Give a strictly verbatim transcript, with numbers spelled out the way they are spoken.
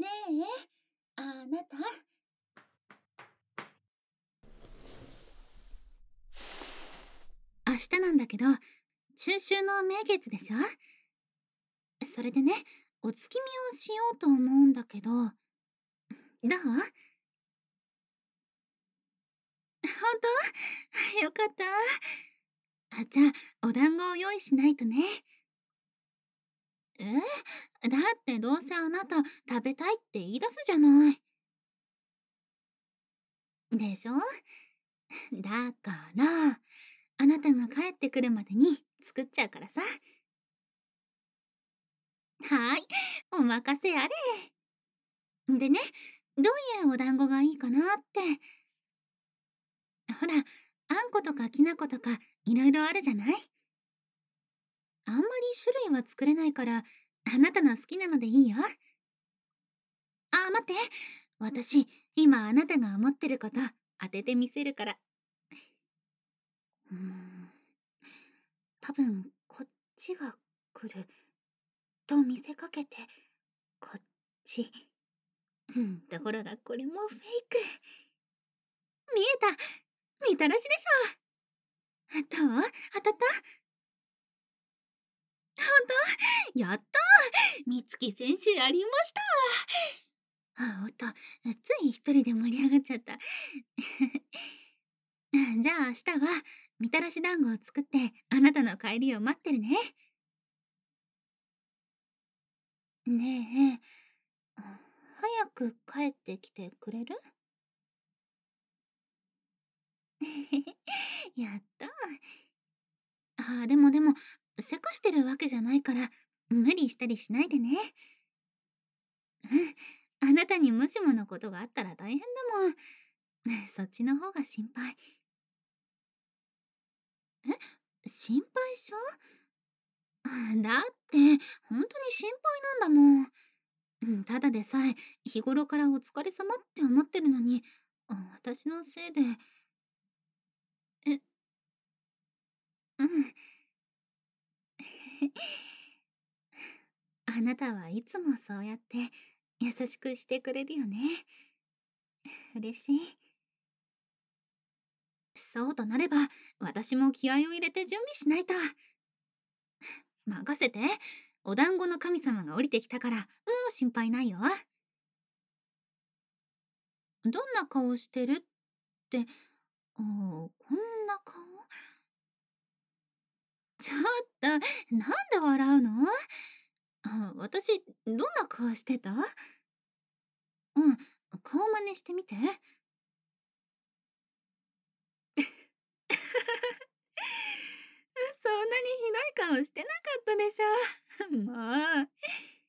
え、あなた。明日なんだけど、中秋の名月でしょ。それでね、お月見をしようと思うんだけど、どう？本当？よかった。あ、じゃあ、お団子を用意しないとね。え？だってどうせあなた食べたいって言い出すじゃない。でしょ？だから、あなたが帰ってくるまでに作っちゃうからさ。はい、お任せあれ。でね、どういうお団子がいいかなって。ほら、あんことかきな粉とかいろいろあるじゃない。あんまり種類は作れないから、あなたの好きなのでいいよ。あ、待って。私、今あなたが思ってること当ててみせるから。うーん、多分こっちが来ると見せかけて、こっち。うん、ところがこれもフェイク。見えた。みたらしでしょ。どう？当たった？本当？やったー。美月選手ありました。あ、おっと、つい一人で盛り上がっちゃった。じゃあ明日はみたらし団子を作ってあなたの帰りを待ってるね。ねえ、早く帰ってきてくれる？やった。あ、でもでも、せかしてるわけじゃないから無理したりしないでね。うん、あなたにもしものことがあったら大変だもん。そっちの方が心配。え、心配性？だって本当に心配なんだもん。うん、ただでさえ日頃からお疲れ様って思ってるのに、あ、私のせいで。え、うん。あなたはいつもそうやって優しくしてくれるよね。嬉しい。そうとなれば、私も気合を入れて準備しないと。任せて。お団子の神様が降りてきたから、もう心配ないよ。どんな顔してるって、あー、こんな顔？ちょっと、なんで笑うの？あ、私、どんな顔してた？うん、顔真似してみて。そんなにひどい顔してなかったでしょ。もう。